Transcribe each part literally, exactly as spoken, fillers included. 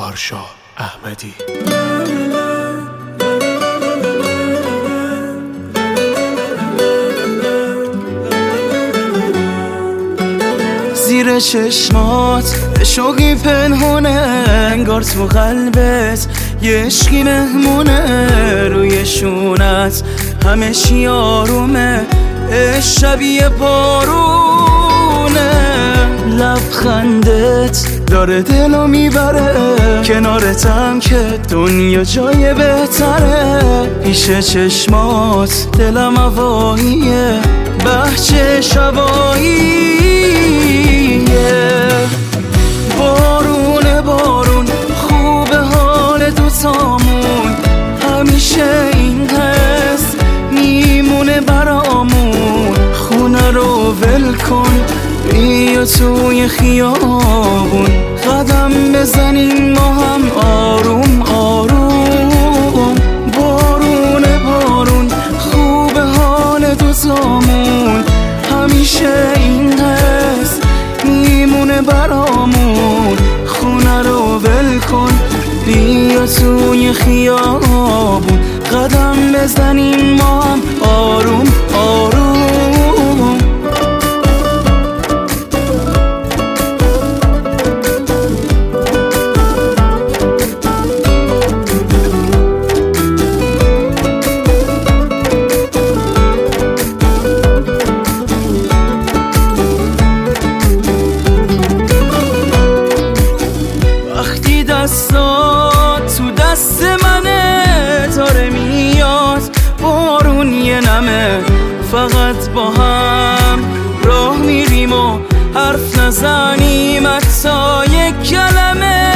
آرشاه احمدی. زیر چشمات شوقی پنهونه، انگار تو قلبت یه عشقی مهمونه. روی شونت همه چی آرومه، شبیه بارونه. لبخندت داره دلو میبره، کنارتم که دنیا جای بهتره. پیش چشمات دلم هواییه، بهجه شباییه. بارون بارون خوب حال دوتامون، همیشه این حس میمونه برامون. خونه رو ول کن بیا توی خیابون، قدم بزنیم ما هم آروم آروم. بارون بارون خوب حال دوتامون، همیشه این حس میمونه برامون. خونه رو ول کن بیا توی خیابون، قدم بزنیم ما هم آروم آروم. دستات تو دست منه، داره میاد بارون یه نمه. فقط با هم راه میریم و حرف نزنیم حتی یک کلمه.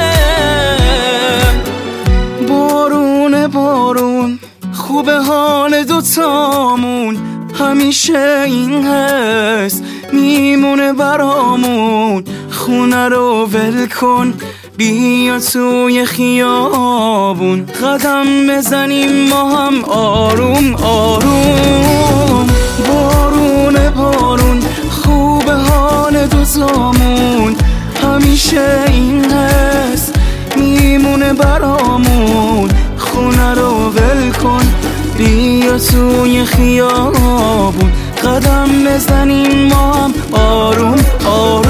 بارون بارون خوب حال دوتامون، همیشه این حس میمونه برامون. خونه رو ول کن بیا توی خیابون، قدم بزنیم ما هم آروم آروم. بارون بارون خوب حال دوتامون، همیشه این حس میمونه برامون. خونه رو ول کن بیا توی خیابون، قدم بزنیم ما هم آروم آروم.